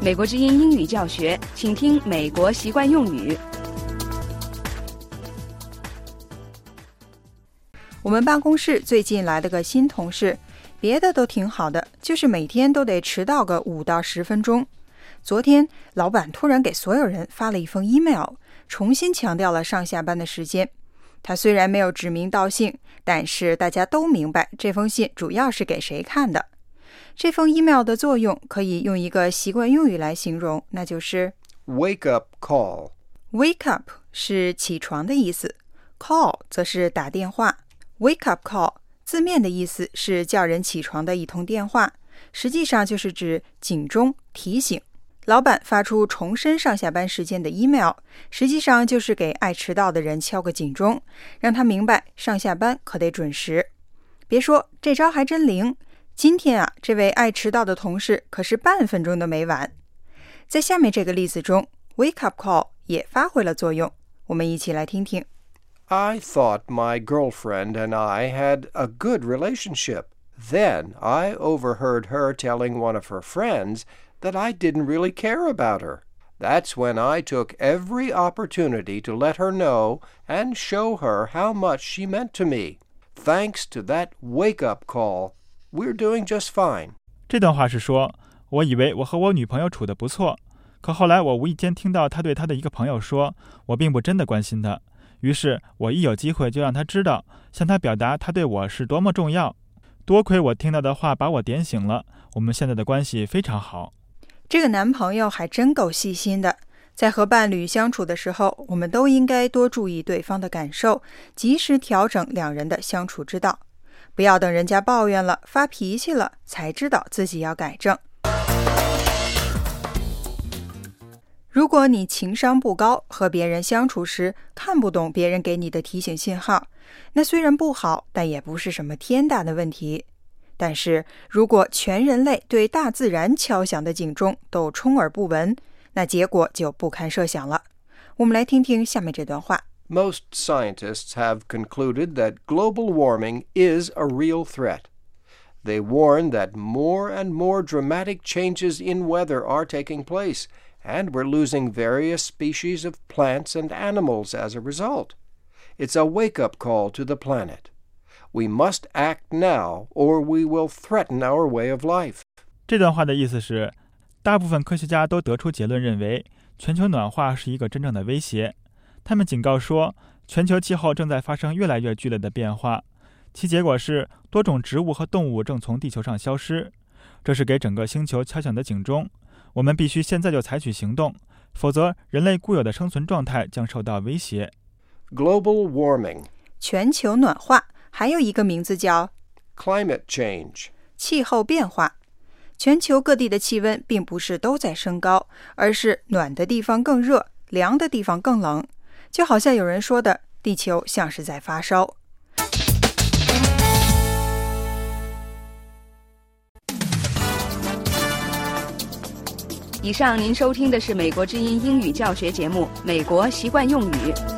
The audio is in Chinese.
美国之音英语教学，请听美国习惯用语。 我们办公室最近来了个新同事，别的都挺好的，就是每天都得迟到个5到10分钟。昨天老板突然给所有人发了一封 email， 重新强调了上下班的时间。他虽然没有指名道姓，但是大家都明白这封信主要是给谁看的。这封 email 的作用可以用一个习惯用语来形容，那就是 Wake up call. Wake up 是起床的意思， call 则是打电话。 Wake up call 字面的意思是叫人起床的一通电话，实际上就是指警钟提醒。老板发出重申上下班时间的 email， 实际上就是给爱迟到的人敲个警钟，让他明白上下班可得准时。别说这招还真灵，今天啊，这位爱迟到的同事可是半分钟都没晚。在下面这个例子中， Wake up call 也发挥了作用，我们一起来听听。 I thought my girlfriend and I had a good relationship. Then I overheard her telling one of her friends that I didn't really care about her. That's when I took every opportunity to let her know and show her how much she meant to me. Thanks to that wake-up call, we're doing just fine. 这段话是说，我以为我和我女朋友处得不错，可后来我无意间听到她对她的一个朋友说，我并不真的关心她，于是我一有机会就让她知道，向她表达她对我是多么重要。多亏我听到的话把我点醒了，我们现在的关系非常好。 这个男朋友还真够细心的，在和伴侣相处的时候，我们都应该多注意对方的感受，及时调整两人的相处之道，不要等人家抱怨了、发脾气了，才知道自己要改正。如果你情商不高，和别人相处时看不懂别人给你的提醒信号，那虽然不好，但也不是什么天大的问题。但是如果全人类对大自然敲响的警钟都充耳不闻，那结果就不堪设想了。我们来听听下面这段话。 Most scientists have concluded that global warming is a real threat. They warn that more and more dramatic changes in weather are taking place, and we're losing various species of plants and animals as a result. It's a wake-up call to the planet.We must act now, or we will threaten our way of life. 这段话的意思是，大部分科学家都得出结论认为，全球暖化是一个真正的威胁。他们警告说，全球气候正在发生越来越剧烈的变化，其结果是多种植物和动物正从地球上消失。这是给整个星球敲响的警钟，我们必须现在就采取行动，否则人类固有的生存状态将受到威胁。 Global warming. 全球暖化还有一个名字叫 Climate change. 气候变化。全球各地的气温并不是都在升高，而是暖的地方更热，凉的地方更冷。就好像有人说的，地球像是在发烧。 以上您收听的是美国之音英语教学节目《美国习惯用语》。